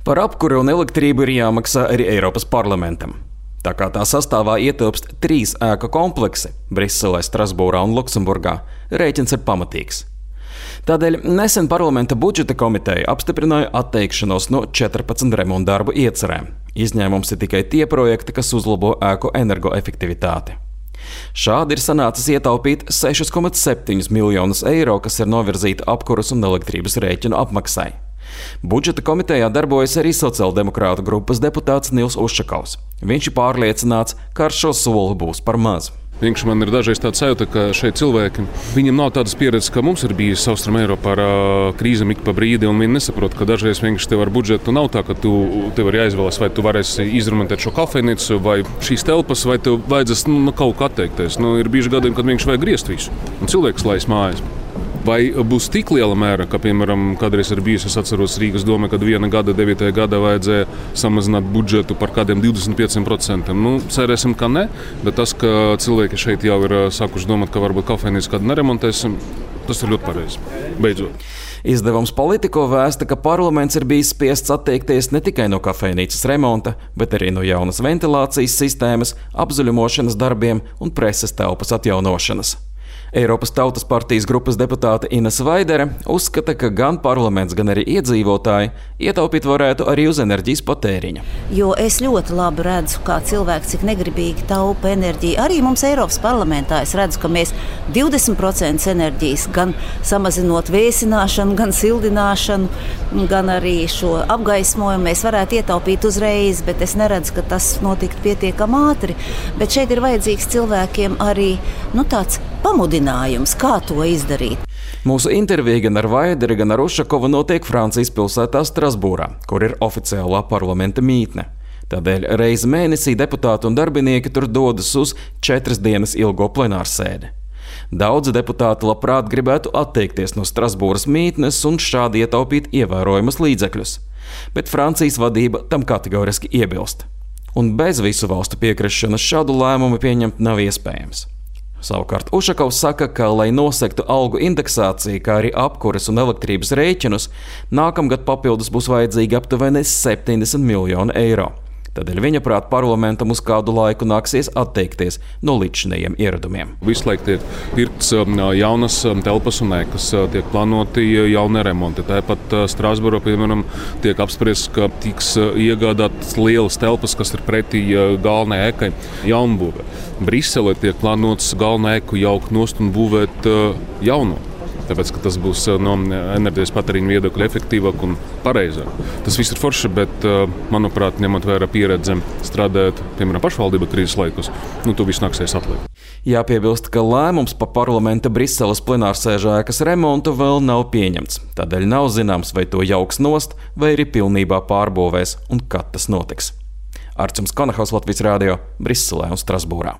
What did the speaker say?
Par apkuri un elektrību ir jāmaksā arī Eiropas parlamentam. Tā kā tā sastāvā ietilpst 3 ēku kompleksi – Briselē, Strasbūrā un Luksemburgā – rēķins ir pamatīgs. Tādēļ nesen parlamenta budžeta komiteja apstiprināja atteikšanos no 14 remontdarbu iecerēm. Izņēmums ir tikai tie projekti, kas uzlabo ēku energoefektivitāti. Šādi ir sanācis ietaupīt 6,7 miljonus eiro, kas ir novirzīti apkuras un elektrības rēķinu apmaksai. Budžeta komitejā darbojas arī sociāldemokrātu grupas deputāts Nils Ušakovs. Viņš ir pārliecināts, ka ar šo soli būs par maz. Vienkārši man ir dažreiz tāds sajūta, ka šeit cilvēki, viņiem nav tādas pieredzes, kā mums ir bijis Austrum Eiropā ar krīzēm ik pa brīdi, un viņi nesaprot, ka dažreiz vienkārši tev ar budžetu nav tā, ka tev ir jāizvēlas, vai tu varēsi izremontēt šo kafejnīcu vai šīs telpas, vai tev vajadzēs kaut kā atteikties. Ir bijuši gadiem, kad vienkārši vajag griezt visu, un cilvēks laiž mājās. Vai būs tik liela mēra, ka, piemēram, kādreiz ir bijis, es atceros Rīgas doma, kad 9. gadā vajadzēja samazināt budžetu par kādiem 25%. Cerēsim, ka ne, bet tas, ka cilvēki šeit jau ir sākuši domāt, ka varbūt kafejnīcu kādu neremontēsim, tas ir ļoti pareizi. Beidzot. Izdevums Politico vēsta, ka parlaments ir bijis spiests atteikties ne tikai no kafejnīcas remonta, bet arī no jaunas ventilācijas sistēmas, apzaļumošanas darbiem un preses telpas atjaunošanas. Eiropas Tautas partijas grupas deputāte Ines Vaidere uzskata, ka gan parlaments, gan arī iedzīvotāji ietaupīt varētu arī uz enerģijas patēriņa. Jo es ļoti labi redzu, kā cilvēki cik negribīgi taupa enerģiju. Arī mums Eiropas parlamentā es redzu, ka mēs 20% enerģijas gan samazinot vēsināšanu, gan sildināšanu, gan arī šo apgaismojumu mēs varētu ietaupīt uzreiz, bet es neredzu, ka tas notiktu pietiekami ātri. Bet šeit ir vajadzīgs cilvēkiem arī tāds pamudinājums, kā to izdarīt. Mūsu intervija gan ar Vaideri, gan ar Ušakovu notiek Francijas pilsētā Strasbūrā, kur ir oficiālā parlamenta mītne. Tādēļ reizi mēnesī deputāti un darbinieki tur dodas uz 4 dienas ilgo plenārsēdi. Daudzi deputāti labprāt gribētu atteikties no Strasbūras mītnes un šādi ietaupīt ievērojamas līdzekļus. Bet Francijas vadība tam kategoriski iebilst. Un bez visu valstu piekrišanas šādu lēmumu pieņemt nav iespējams. Savukārt Ušakovs saka, ka, lai nosektu algu indeksāciju, kā arī apkuras un elektrības rēķinus, nākamgad papildus būs vajadzīgi aptuveni 70 miljoni eiro. Tādēļ viņa prāt parlamentam uz kādu laiku nāksies atteikties no līdzinējiem ieradumiem. Visu laiku tiek pirkts jaunas telpas un ēkas, tiek plānoti jauni remonti. Tāpat Strasbūrā, piemēram, tiek apspriests, ka tiks iegādātas lielas telpas, kas ir pretī galvenai ēkai jaunbūvē. Briselē tiek plānots galvenai ēku jaukt nost un būvēt jaunu. Tāpēc, ka tas būs no enerģijas patēriņa viedokļa efektīvāk un pareizāk. Tas viss ir forši, bet, manuprāt, ņemot vērā pieredzi strādājot, piemēram, pašvaldība krīzes laikos, to viss nāksies atliekt. Jāpiebilst, ka lēmums par parlamenta Briseles plenārsēžu ēkas remontu vēl nav pieņemts. Tādēļ nav zināms, vai to jauks nost, vai arī pilnībā pārbūvēs un kad tas notiks. Arčuns Konahaus, Latvijas radio, Briselē un Strasbūrā.